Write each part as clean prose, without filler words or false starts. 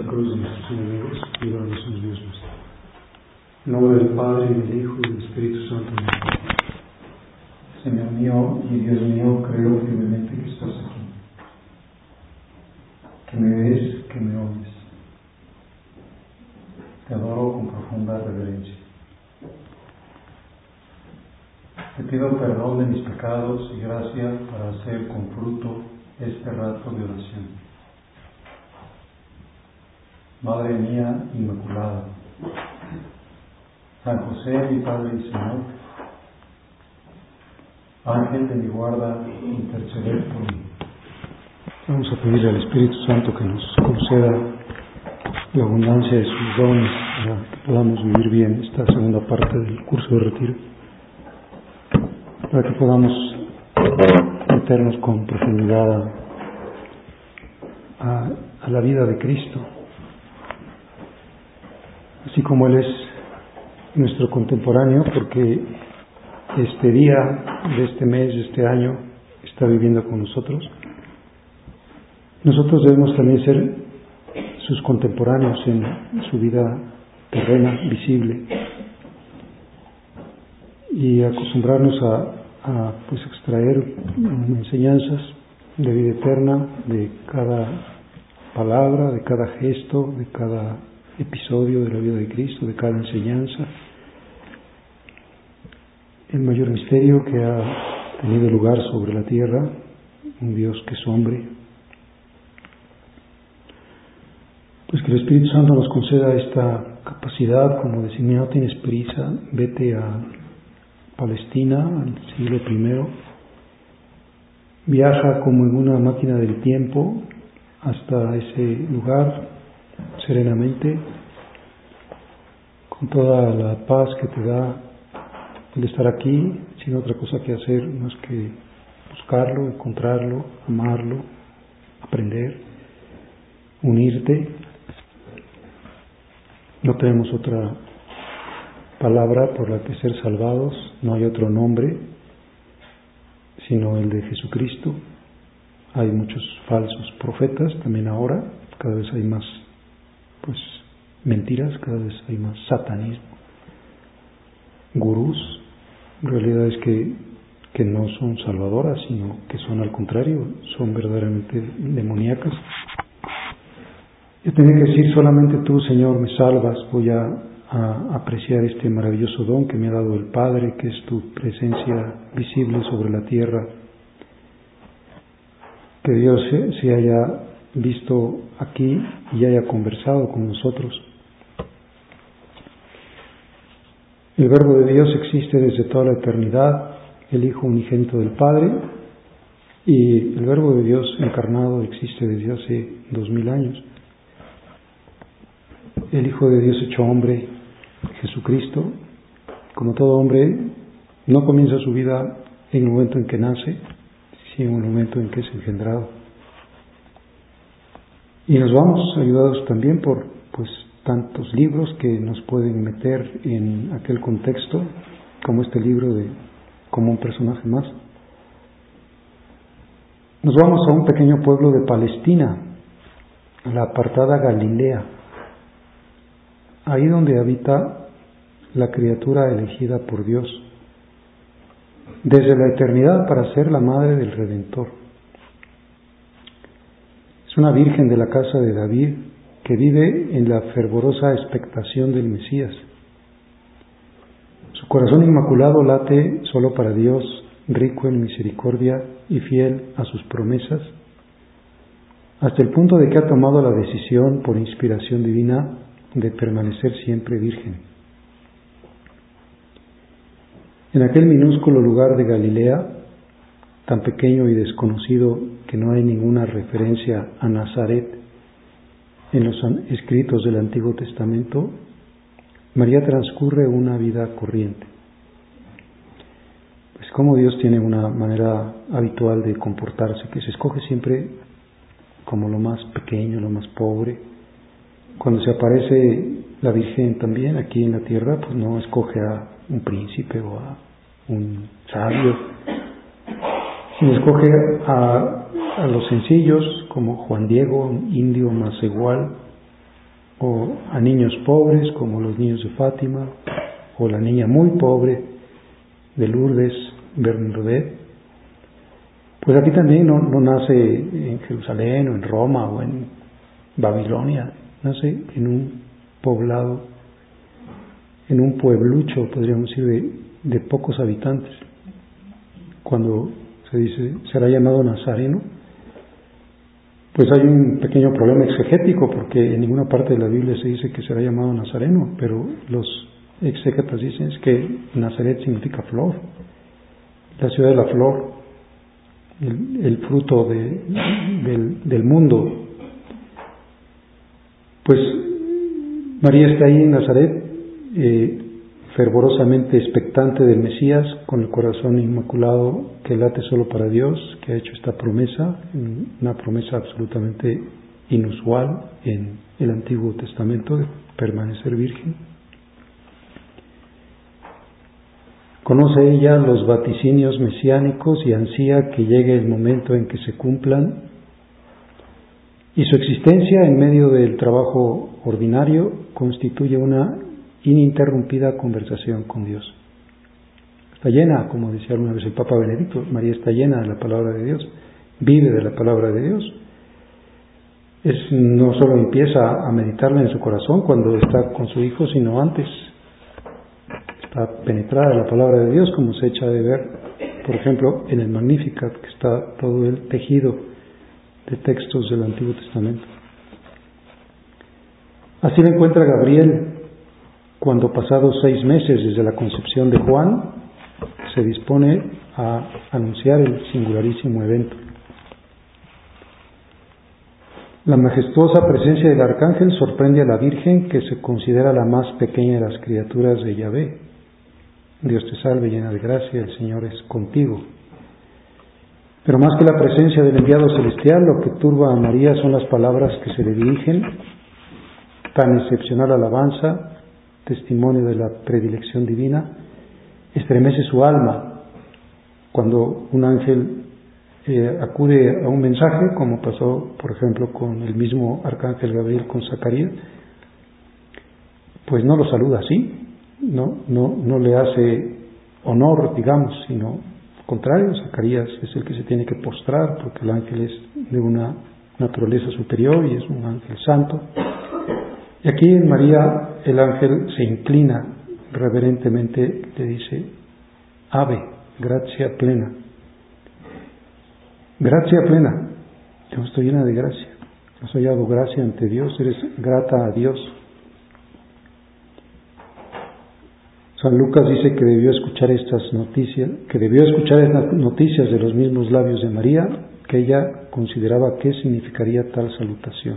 cruz de nuestros enemigos, líbranos, Dios nuestro. En nombre del Padre, y del Hijo, y del Espíritu Santo. Señor mío y Dios mío, creo firmemente que estás aquí, que me ves, que me oyes. Te adoro con profunda reverencia. Te pido perdón de mis pecados y gracia para hacer con fruto este rato de oración. Madre mía Inmaculada, San José, mi Padre y Señor, Ángel de mi guarda, interceded por mí. Vamos a pedirle al Espíritu Santo que nos conceda la abundancia de sus dones para que podamos vivir bien esta segunda parte del curso de retiro, para que podamos meternos con profundidad a la vida de Cristo, así como Él es nuestro contemporáneo, porque este día de este mes, de este año, está viviendo con nosotros. Nosotros debemos también ser sus contemporáneos en su vida terrena, visible, y acostumbrarnos a extraer enseñanzas de vida eterna de cada palabra, de cada gesto, de cada episodio de la vida de Cristo, de cada enseñanza. El mayor misterio que ha tenido lugar sobre la tierra, un Dios que es hombre. Pues que el Espíritu Santo nos conceda esta capacidad, como decir, no tienes prisa, vete a Palestina, al siglo I, viaja como en una máquina del tiempo hasta ese lugar, serenamente, con toda la paz que te da el estar aquí, sin otra cosa que hacer más que buscarlo, encontrarlo, amarlo, aprender, unirte. No tenemos otra palabra por la que ser salvados, no hay otro nombre sino el de Jesucristo. Hay muchos falsos profetas también ahora, cada vez hay más mentiras, cada vez hay más satanismo, gurús, realidades que no son salvadoras, sino que son al contrario, son verdaderamente demoníacas. Yo tenía que decir, solamente tú, Señor, me salvas. Voy a apreciar este maravilloso don que me ha dado el Padre, que es tu presencia visible sobre la tierra. Que Dios se haya visto aquí y haya conversado con nosotros. El Verbo de Dios existe desde toda la eternidad, el Hijo unigénito del Padre, y el Verbo de Dios encarnado existe desde hace 2000 años. El Hijo de Dios hecho hombre, Jesucristo, como todo hombre, no comienza su vida en el momento en que nace, sino en el momento en que es engendrado. Y nos vamos ayudados también por tantos libros que nos pueden meter en aquel contexto, como este libro como un personaje más. Nos vamos a un pequeño pueblo de Palestina, a la apartada Galilea, ahí donde habita la criatura elegida por Dios desde la eternidad para ser la madre del Redentor. Es una virgen de la casa de David que vive en la fervorosa expectación del Mesías. Su corazón inmaculado late solo para Dios, rico en misericordia y fiel a sus promesas, hasta el punto de que ha tomado la decisión, por inspiración divina, de permanecer siempre virgen. En aquel minúsculo lugar de Galilea, tan pequeño y desconocido que no hay ninguna referencia a Nazaret en los escritos del Antiguo Testamento, María transcurre una vida corriente. Pues como Dios tiene una manera habitual de comportarse, que se escoge siempre como lo más pequeño, lo más pobre. Cuando se aparece la Virgen también aquí en la tierra, pues no escoge a un príncipe o a un sabio, sino escoge a los sencillos, como Juan Diego, un indio más igual, o a niños pobres como los niños de Fátima, o la niña muy pobre de Lourdes, Bernadette. Pues aquí también no nace en Jerusalén o en Roma o en Babilonia, nace en un poblado, en un pueblucho, podríamos decir, de pocos habitantes. Cuando se dice será llamado Nazareno, pues hay un pequeño problema exegético, porque en ninguna parte de la Biblia se dice que será llamado Nazareno, pero los exégetas dicen que Nazaret significa flor, la ciudad de la flor, el fruto del mundo. Pues María está ahí en Nazaret, fervorosamente expectante del Mesías, con el corazón inmaculado que late solo para Dios, que ha hecho esta promesa, una promesa absolutamente inusual en el Antiguo Testamento, de permanecer virgen. Conoce ella los vaticinios mesiánicos y ansía que llegue el momento en que se cumplan, y su existencia en medio del trabajo ordinario constituye una ininterrumpida conversación con Dios. Está llena, como decía alguna vez el Papa Benedicto, María está llena de la palabra de Dios, vive de la palabra de Dios. No solo empieza a meditarla en su corazón cuando está con su hijo, sino antes. Está penetrada de la palabra de Dios, como se echa de ver, por ejemplo, en el Magnificat, que está todo el tejido de textos del Antiguo Testamento. Así lo encuentra Gabriel cuando, pasados 6 meses desde la concepción de Juan, se dispone a anunciar el singularísimo evento. La majestuosa presencia del arcángel sorprende a la Virgen, que se considera la más pequeña de las criaturas de Yahvé. Dios te salve, llena de gracia, el Señor es contigo. Pero más que la presencia del enviado celestial, lo que turba a María son las palabras que se le dirigen. Tan excepcional alabanza, testimonio de la predilección divina, estremece su alma cuando un ángel acude a un mensaje, como pasó, por ejemplo, con el mismo arcángel Gabriel con Zacarías. Pues no lo saluda así, no le hace honor, digamos, sino al contrario. Zacarías es el que se tiene que postrar, porque el ángel es de una naturaleza superior y es un ángel santo. Y aquí en María el ángel se inclina reverentemente, le dice: Ave, gracia plena. Gracia plena. Yo estoy llena de gracia. Has hallado gracia ante Dios, eres grata a Dios. San Lucas dice que debió escuchar estas noticias de los mismos labios de María, que ella consideraba qué significaría tal salutación.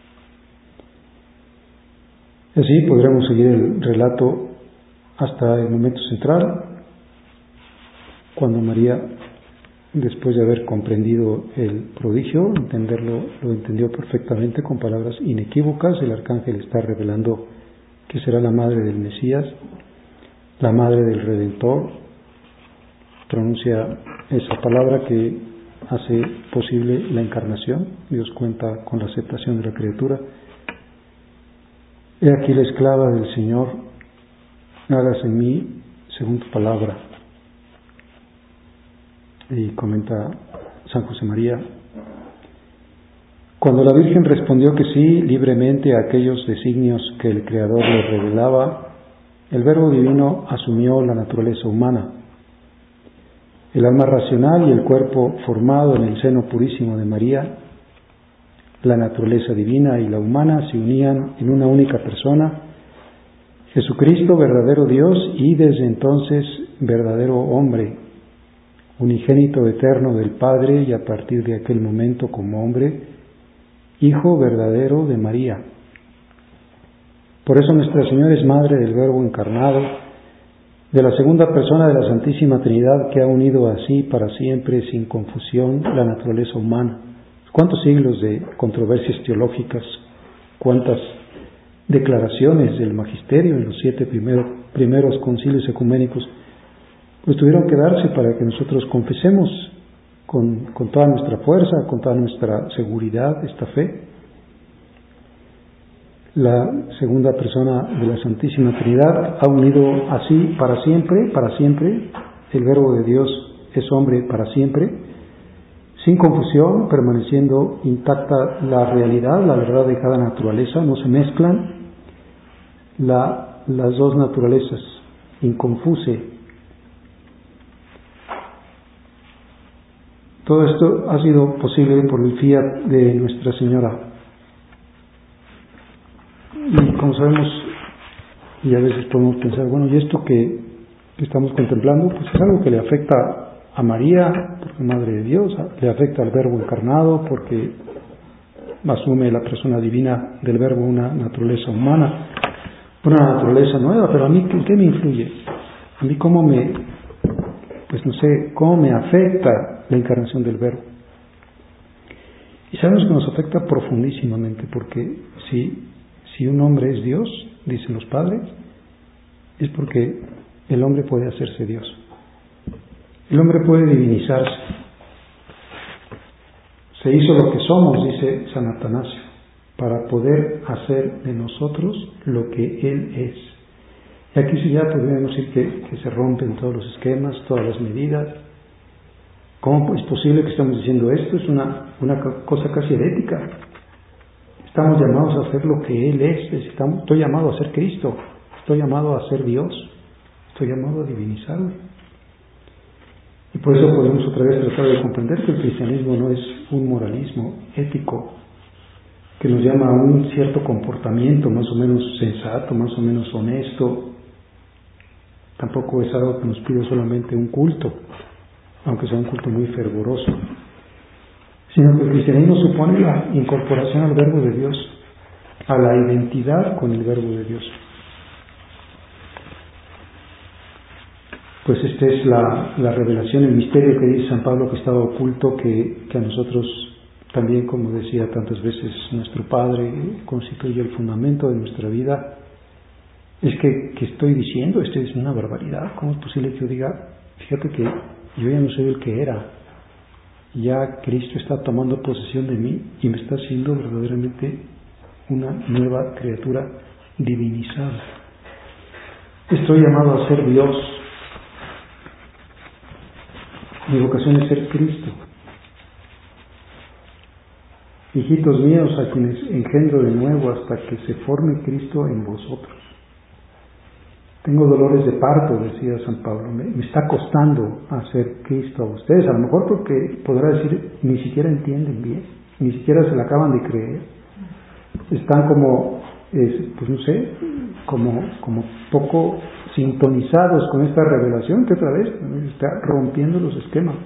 Y así podremos seguir el relato hasta el momento central, cuando María, después de haber comprendido el prodigio, lo entendió perfectamente con palabras inequívocas. El arcángel está revelando que será la madre del Mesías, la madre del Redentor. Pronuncia esa palabra que hace posible la encarnación. Dios cuenta con la aceptación de la criatura. He aquí la esclava del Señor, hágase en mí según tu palabra. Y comenta San José María: cuando la Virgen respondió que sí libremente a aquellos designios que el Creador le revelaba, el Verbo Divino asumió la naturaleza humana. El alma racional y el cuerpo formado en el seno purísimo de María, la naturaleza divina y la humana, se unían en una única persona, Jesucristo, verdadero Dios y desde entonces verdadero hombre, unigénito eterno del Padre, y a partir de aquel momento como hombre, Hijo verdadero de María. Por eso Nuestra Señora es Madre del Verbo encarnado, de la segunda persona de la Santísima Trinidad, que ha unido así para siempre, sin confusión, la naturaleza humana. ¿Cuántos siglos de controversias teológicas, cuántas declaraciones del magisterio en los 7 primeros concilios ecuménicos pues tuvieron que darse para que nosotros confesemos con toda nuestra fuerza, con toda nuestra seguridad esta fe? la segunda persona de la Santísima Trinidad ha unido así para siempre, el Verbo de Dios es hombre para siempre, sin confusión, permaneciendo intacta la realidad, la verdad de cada naturaleza, no se mezclan las dos naturalezas, inconfuse. Todo esto ha sido posible por el fiat de Nuestra Señora. Y como sabemos, y a veces podemos pensar, bueno, y esto que estamos contemplando, pues es algo que le afecta a María, porque es Madre de Dios, le afecta al Verbo encarnado, porque asume la persona divina del Verbo una naturaleza humana, una naturaleza nueva, pero a mí, ¿qué me influye? A mí, ¿cómo me afecta la encarnación del Verbo? Y sabemos que nos afecta profundísimamente, porque si un hombre es Dios, dicen los padres, es porque el hombre puede hacerse Dios. El hombre puede divinizarse. Se hizo lo que somos, dice San Atanasio, para poder hacer de nosotros lo que Él es. Y aquí sí ya podríamos decir que se rompen todos los esquemas, todas las medidas. ¿Cómo es posible que estamos diciendo esto? Es una cosa casi herética. Estamos llamados a hacer lo que Él es. Estoy llamado a ser Cristo. Estoy llamado a ser Dios. Estoy llamado a divinizarme. Y por eso podemos otra vez tratar de comprender que el cristianismo no es un moralismo ético que nos llama a un cierto comportamiento más o menos sensato, más o menos honesto. Tampoco es algo que nos pide solamente un culto, aunque sea un culto muy fervoroso, sino que el cristianismo supone la incorporación al Verbo de Dios, a la identidad con el Verbo de Dios. Pues esta es la revelación, el misterio que dice San Pablo que estaba oculto, que a nosotros también, como decía tantas veces nuestro Padre, constituye el fundamento de nuestra vida. Es que estoy diciendo, esto es una barbaridad. ¿Cómo es posible que yo diga, fíjate que yo ya no soy el que era, ya Cristo está tomando posesión de mí y me está haciendo verdaderamente una nueva criatura divinizada? Estoy llamado a ser Dios. Mi vocación es ser Cristo. Hijitos míos, a quienes engendro de nuevo hasta que se forme Cristo en vosotros. Tengo dolores de parto, decía San Pablo. Me está costando hacer Cristo a ustedes. A lo mejor porque podrá decir, ni siquiera entienden bien, ni siquiera se la acaban de creer. Están como, pues no sé, como poco sintonizados con esta revelación que otra vez está rompiendo los esquemas.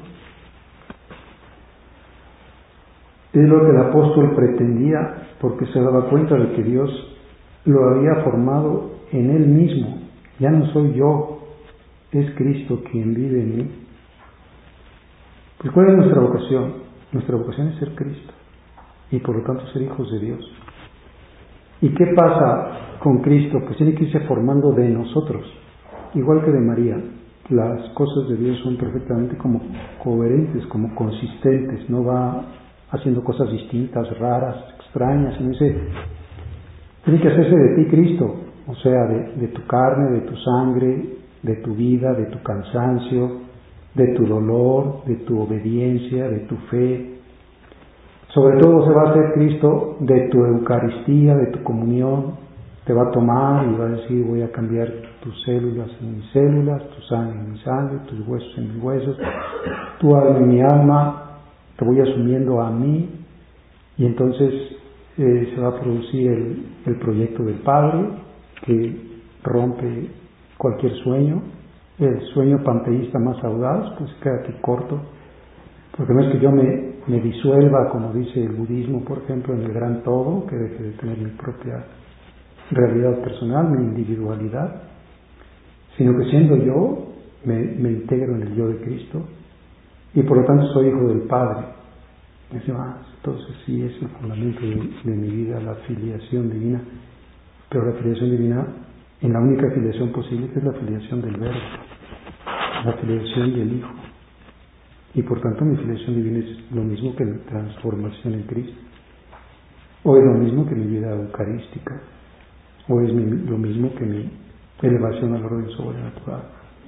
Es lo que el apóstol pretendía, porque se daba cuenta de que Dios lo había formado en Él mismo. Ya no soy yo, es Cristo quien vive en mí. Pues ¿cuál es nuestra vocación? Nuestra vocación es ser Cristo y por lo tanto ser hijos de Dios. ¿Y qué pasa con Cristo? Pues tiene que irse formando de nosotros, igual que de María. Las cosas de Dios son perfectamente como coherentes, como consistentes, no va haciendo cosas distintas, raras, extrañas, sino tiene que hacerse de ti Cristo, o sea, de tu carne, de tu sangre, de tu vida, de tu cansancio, de tu dolor, de tu obediencia, de tu fe. Sobre todo se va a hacer Cristo de tu Eucaristía, de tu comunión. Te va a tomar y va a decir, voy a cambiar tus células en mis células, tu sangre en mi sangre, tus huesos en mis huesos, tu alma en mi alma, te voy asumiendo a mí, y entonces se va a producir el proyecto del Padre, que rompe cualquier sueño. El sueño panteísta más audaz pues queda aquí corto, porque no es que yo me disuelva, como dice el budismo, por ejemplo, en el gran todo, que deje de tener mi propia realidad personal, mi individualidad, sino que siendo yo, me integro en el yo de Cristo, y por lo tanto soy hijo del Padre. Entonces sí es el fundamento de mi vida, la filiación divina, pero la filiación divina en la única filiación posible, que es la filiación del Verbo, la filiación del Hijo. Y por tanto mi filiación divina es lo mismo que la transformación en Cristo. o es lo mismo que mi vida eucarística, o es lo mismo que mi elevación al orden sobrenatural,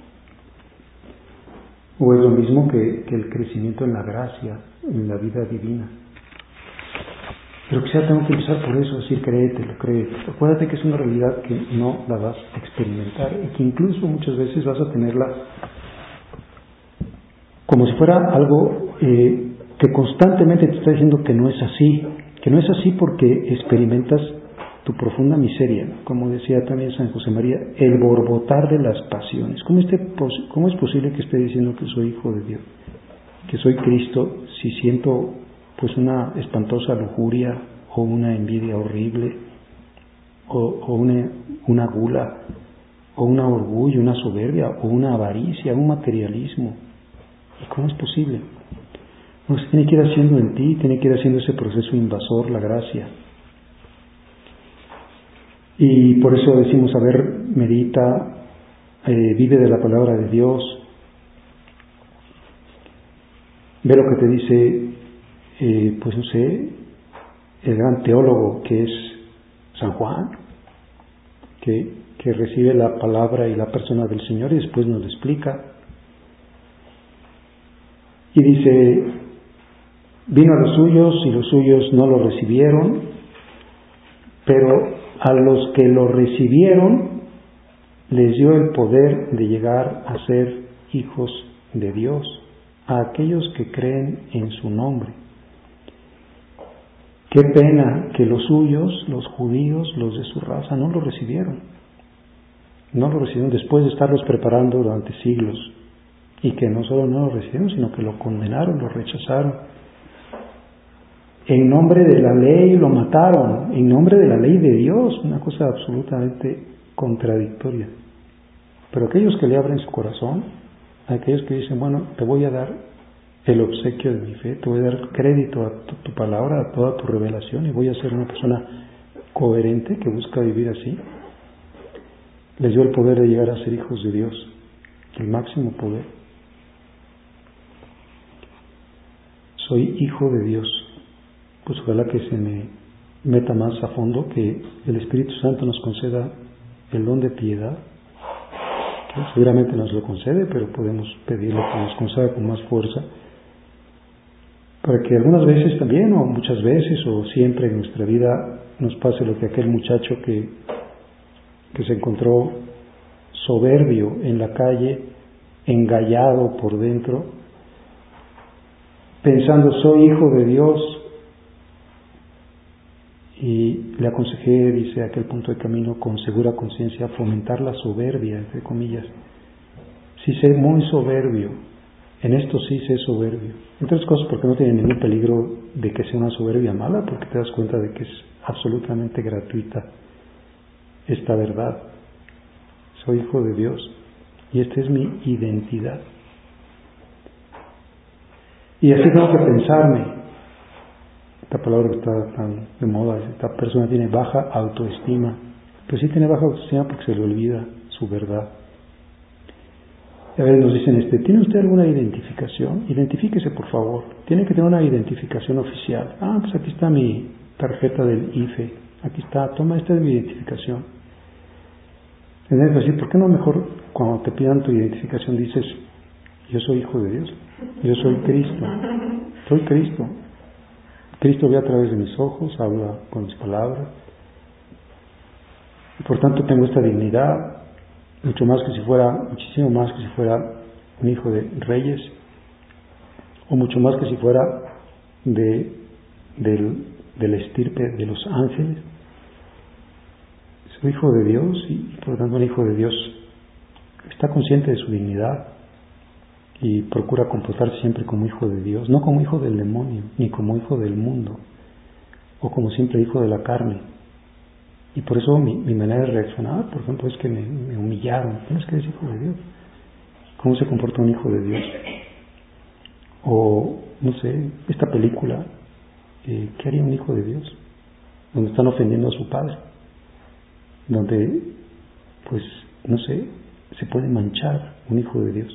o es lo mismo que el crecimiento en la gracia, en la vida divina. Pero quizá tengo que empezar por eso, decir créetelo. Acuérdate que es una realidad que no la vas a experimentar y que incluso muchas veces vas a tenerla como si fuera algo que constantemente te está diciendo que no es así porque experimentas tu profunda miseria, como decía también San José María, el borbotar de las pasiones. ¿Cómo es posible que esté diciendo que soy hijo de Dios, que soy Cristo, si siento pues una espantosa lujuria o una envidia horrible o una gula o un orgullo, una soberbia o una avaricia, un materialismo? ¿Y cómo es posible? Pues tiene que ir haciendo en ti, tiene que ir haciendo ese proceso invasor, la gracia. Y por eso decimos, medita, vive de la palabra de Dios, ve lo que te dice, pues no sé, el gran teólogo que es San Juan, que recibe la palabra y la persona del Señor y después nos lo explica. Y dice, vino a los suyos y los suyos no lo recibieron, pero a los que lo recibieron les dio el poder de llegar a ser hijos de Dios, a aquellos que creen en su nombre. Qué pena que los suyos, los judíos, los de su raza, no lo recibieron. No lo recibieron después de estarlos preparando durante siglos. Y que no solo no lo recibieron, sino que lo condenaron, lo rechazaron. En nombre de la ley lo mataron, en nombre de la ley de Dios, una cosa absolutamente contradictoria. Pero aquellos que le abren su corazón, aquellos que dicen, bueno, te voy a dar el obsequio de mi fe, te voy a dar crédito a tu palabra, a toda tu revelación, y voy a ser una persona coherente que busca vivir así, les dio el poder de llegar a ser hijos de Dios, el máximo poder. Soy hijo de Dios. Pues ojalá que se me meta más a fondo, que el Espíritu Santo nos conceda el don de piedad, que seguramente nos lo concede, pero podemos pedirle que nos conceda con más fuerza, para que algunas veces también, o muchas veces, o siempre en nuestra vida, nos pase lo que aquel muchacho que se encontró soberbio en la calle, engallado por dentro, pensando, soy hijo de Dios. Y le aconsejé, dice aquel punto de camino, con segura conciencia, fomentar la soberbia, entre comillas. Sí sé muy soberbio, en esto sí sé soberbio. Entre otras cosas porque no tiene ningún peligro de que sea una soberbia mala, porque te das cuenta de que es absolutamente gratuita esta verdad. Soy hijo de Dios y esta es mi identidad. Y así tengo que pensarme. Esta palabra que está tan de moda, esta persona tiene baja autoestima. Pues sí tiene baja autoestima porque se le olvida su verdad. Y a veces nos dicen, ¿tiene usted alguna identificación? Identifíquese, por favor. Tiene que tener una identificación oficial. Pues aquí está mi tarjeta del IFE. Aquí está, toma, esta es mi identificación. Tendrías que decir, ¿por qué no mejor cuando te pidan tu identificación dices, yo soy hijo de Dios, yo soy Cristo, soy Cristo. Cristo ve a través de mis ojos, habla con mis palabras. Y por tanto tengo esta dignidad, muchísimo más que si fuera un hijo de reyes, o mucho más que si fuera de la estirpe de los ángeles. Soy hijo de Dios y por tanto un hijo de Dios está consciente de su dignidad y procura comportarse siempre como hijo de Dios, no como hijo del demonio, ni como hijo del mundo, o como simple hijo de la carne. Y por eso mi manera de reaccionar, por ejemplo, es que me humillaron. ¿Cómo es que eres hijo de Dios? ¿Cómo se comporta un hijo de Dios? O, no sé, esta película, ¿qué haría un hijo de Dios? Donde están ofendiendo a su padre, donde, pues, no sé, se puede manchar un hijo de Dios.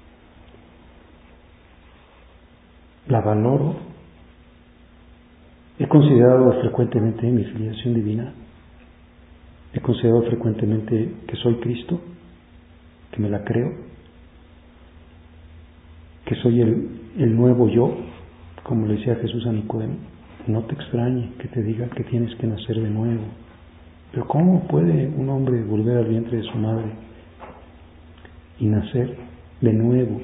La valoro, He considerado frecuentemente mi filiación divina. He considerado frecuentemente que soy Cristo, que me la creo, que soy el nuevo yo, como le decía Jesús a Nicodemo. No te extrañe que te diga que tienes que nacer de nuevo. Pero ¿cómo puede un hombre volver al vientre de su madre y nacer de nuevo?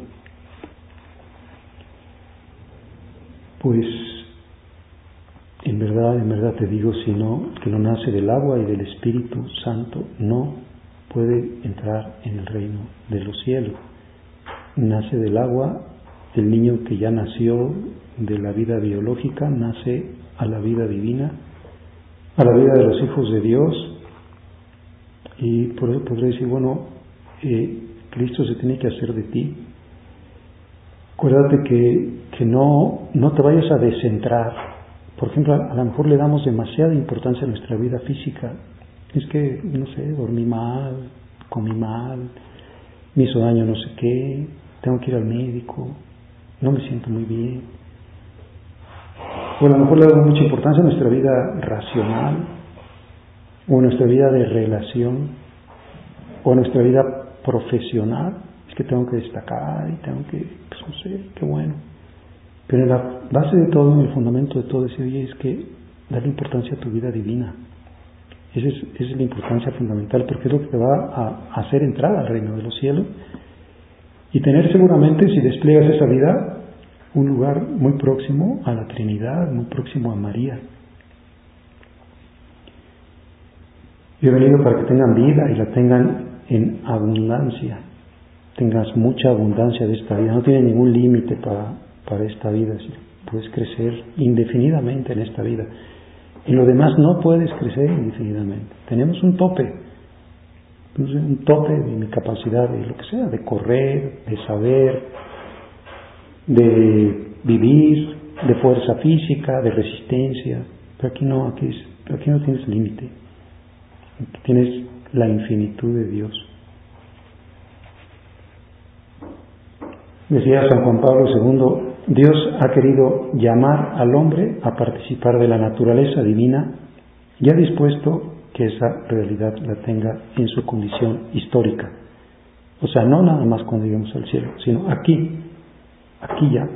Pues en verdad te digo, si no, que no nace del agua y del Espíritu Santo, no puede entrar en el reino de los cielos. Nace del agua, el niño que ya nació de la vida biológica, nace a la vida divina, a la vida de los hijos de Dios, y por eso podré decir, bueno, Cristo se tiene que hacer de ti. Acuérdate que no te vayas a descentrar. Por ejemplo, a lo mejor le damos demasiada importancia a nuestra vida física. Es que, no sé, dormí mal, comí mal, me hizo daño no sé qué, tengo que ir al médico, no me siento muy bien. O a lo mejor le damos mucha importancia a nuestra vida racional, o a nuestra vida de relación, o a nuestra vida profesional. Es que tengo que destacar y tengo que, pues no sé, qué bueno. Pero en la base de todo, en el fundamento de todo ese oye, es que darle importancia a tu vida divina. Esa es la importancia fundamental, porque es lo que te va a hacer entrar al reino de los cielos y tener seguramente, si despliegas esa vida, un lugar muy próximo a la Trinidad, muy próximo a María. Yo he venido para que tengan vida y la tengan en abundancia. Tengas mucha abundancia de esta vida. No tiene ningún límite para esta vida. Puedes crecer indefinidamente en esta vida. En lo demás no puedes crecer indefinidamente. Tenemos un tope. Un tope de mi capacidad de lo que sea, de correr, de saber, de vivir, de fuerza física, de resistencia. Pero aquí no tienes límite. Aquí tienes la infinitud de Dios. Decía San Juan Pablo II, Dios ha querido llamar al hombre a participar de la naturaleza divina y ha dispuesto que esa realidad la tenga en su condición histórica. O sea, no nada más cuando lleguemos al cielo, sino aquí ya.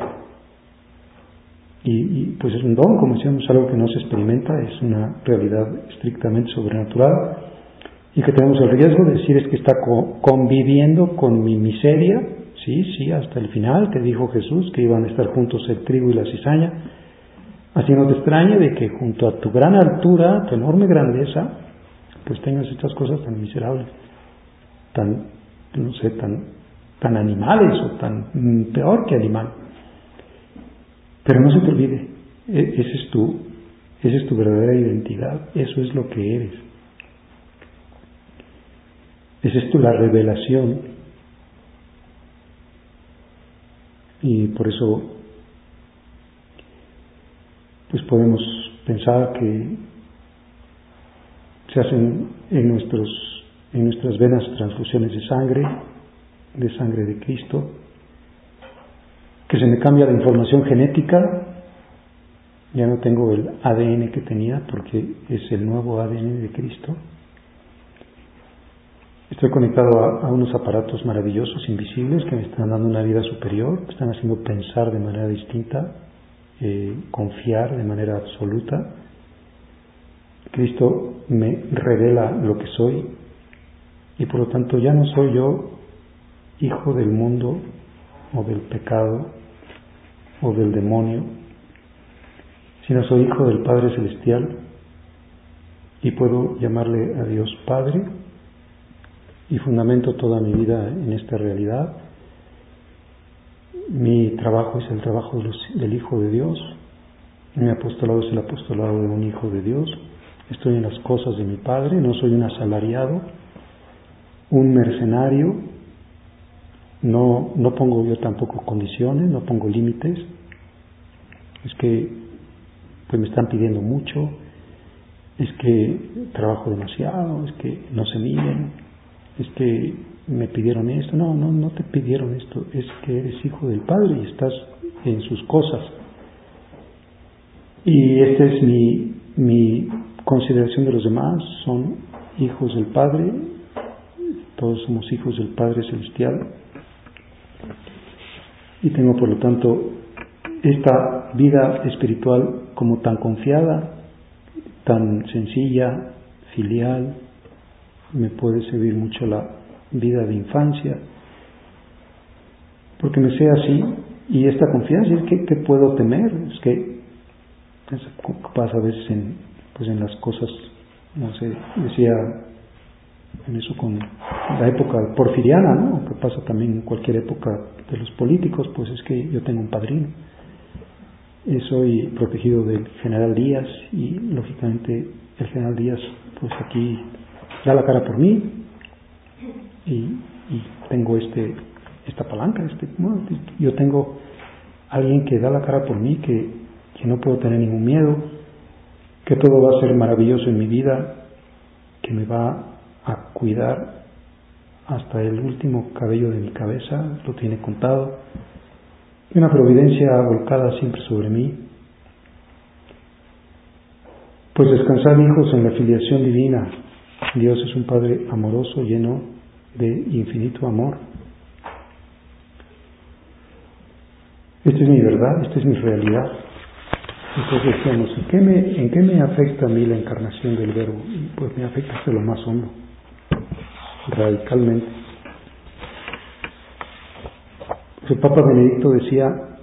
Y pues es un don, como decíamos, algo que no se experimenta, es una realidad estrictamente sobrenatural y que tenemos el riesgo de decir es que está conviviendo con mi miseria. Sí, hasta el final te dijo Jesús que iban a estar juntos el trigo y la cizaña. Así no te extrañe de que junto a tu gran altura, tu enorme grandeza, pues tengas estas cosas tan miserables, tan animales o tan peor que animal. Pero no se te olvide, esa es tu verdadera identidad, eso es lo que eres. Esa es la revelación. Y por eso pues podemos pensar que se hacen en nuestras venas transfusiones de sangre de Cristo, que se me cambia la información genética, ya no tengo el ADN que tenía porque es el nuevo ADN de Cristo. Estoy conectado a unos aparatos maravillosos, invisibles, que me están dando una vida superior, me están haciendo pensar de manera distinta, confiar de manera absoluta. Cristo me revela lo que soy y por lo tanto ya no soy yo hijo del mundo o del pecado o del demonio, sino soy hijo del Padre Celestial y puedo llamarle a Dios Padre y fundamento toda mi vida en esta realidad. Mi trabajo es el trabajo del Hijo de Dios, mi apostolado es el apostolado de un Hijo de Dios, estoy en las cosas de mi Padre, no soy un asalariado, un mercenario, no pongo yo tampoco condiciones, no pongo límites, es que pues me están pidiendo mucho, es que trabajo demasiado, es que no se miden, es que me pidieron esto. No te pidieron esto, es que eres hijo del Padre y estás en sus cosas. Y esta es mi consideración de los demás. Son hijos del Padre, todos somos hijos del Padre Celestial, y tengo por lo tanto esta vida espiritual como tan confiada, tan sencilla, filial. Me puede servir mucho la vida de infancia, porque me sé así, y esta confianza es que puedo temer. Es que pasa a veces en las cosas, no sé, decía en eso con la época porfiriana, ¿no? Que pasa también en cualquier época de los políticos, pues es que yo tengo un padrino. Soy protegido del general Díaz, y lógicamente el general Díaz pues aquí da la cara por mí, y tengo esta palanca, yo tengo alguien que da la cara por mí, que no puedo tener ningún miedo, que todo va a ser maravilloso en mi vida, que me va a cuidar hasta el último cabello de mi cabeza, lo tiene contado, y una providencia volcada siempre sobre mí. Pues descansad, hijos, en la filiación divina. Dios es un Padre amoroso, lleno de infinito amor. Esta es mi verdad, esta es mi realidad. Entonces decíamos, ¿en qué me afecta a mí la encarnación del Verbo? Pues me afecta hasta lo más hondo, radicalmente. El Papa Benedicto decía,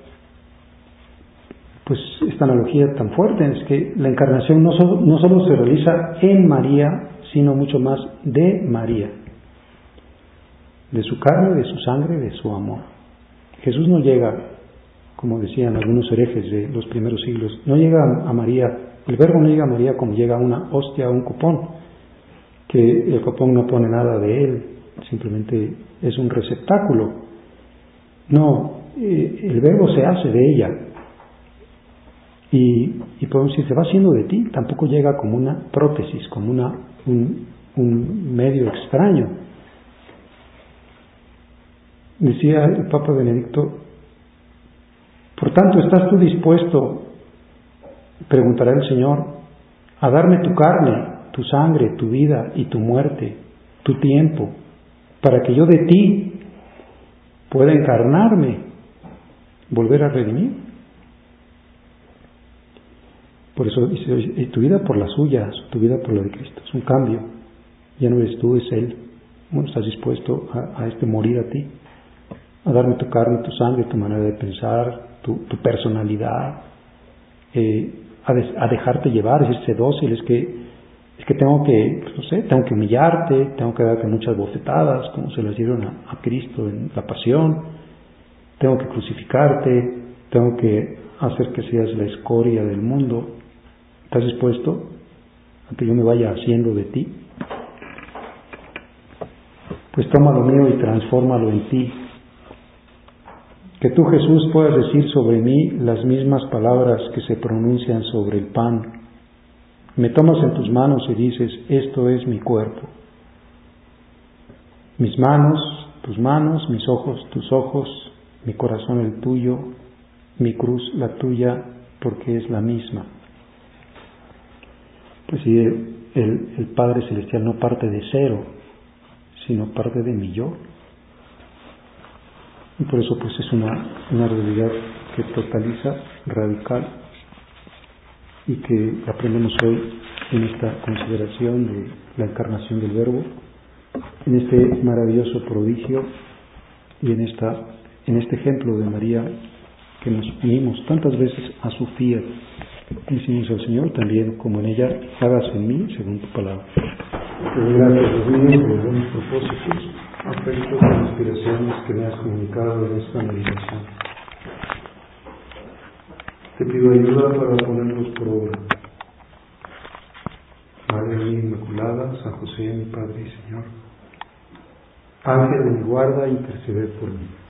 pues esta analogía tan fuerte, es que la encarnación no solo se realiza en María, sino mucho más de María, de su carne, de su sangre, de su amor. Jesús no llega, como decían algunos herejes de los primeros siglos, no llega a María, el Verbo no llega a María como llega a una hostia o un copón, que el copón no pone nada de él, simplemente es un receptáculo. No, el Verbo se hace de ella, y podemos decir, se va haciendo de ti. Tampoco llega como una prótesis, como un medio extraño. Decía el Papa Benedicto, por tanto, ¿estás tú dispuesto, preguntará el Señor, a darme tu carne, tu sangre, tu vida y tu muerte, tu tiempo, para que yo de ti pueda encarnarme, volver a redimir? Por eso dice, tu vida por la suya, tu vida por la de Cristo, es un cambio. Ya no eres tú, es Él. Bueno, estás dispuesto a morir a ti, a darme tu carne, tu sangre, tu manera de pensar, tu personalidad, a dejarte llevar, es ser dócil. Es que tengo que, pues no sé, tengo que humillarte, tengo que darte muchas bofetadas, como se las dieron a Cristo en la pasión, tengo que crucificarte, tengo que hacer que seas la escoria del mundo. ¿Estás dispuesto a que yo me vaya haciendo de ti? Pues toma lo mío y transfórmalo en ti. Que tú, Jesús, puedas decir sobre mí las mismas palabras que se pronuncian sobre el pan. Me tomas en tus manos y dices, esto es mi cuerpo. Mis manos, tus manos, mis ojos, tus ojos, mi corazón el tuyo, mi cruz la tuya, porque es la misma. Pues si el Padre Celestial no parte de cero, sino parte de mi yo. Y por eso pues es una realidad que totaliza, radical, y que aprendemos hoy en esta consideración de la encarnación del Verbo, en este maravilloso prodigio y en este ejemplo de María, que nos unimos tantas veces a su fiat. Decimos al Señor también, como en ella, hágase en mí según tu palabra. Gracias, Dios mío, por los buenos propósitos, afectos e inspiraciones que me has comunicado en esta meditación. Te pido ayuda para ponerlos por obra. Madre mía Inmaculada, San José, mi Padre y Señor, Ángel de mi guarda, interceder por mí.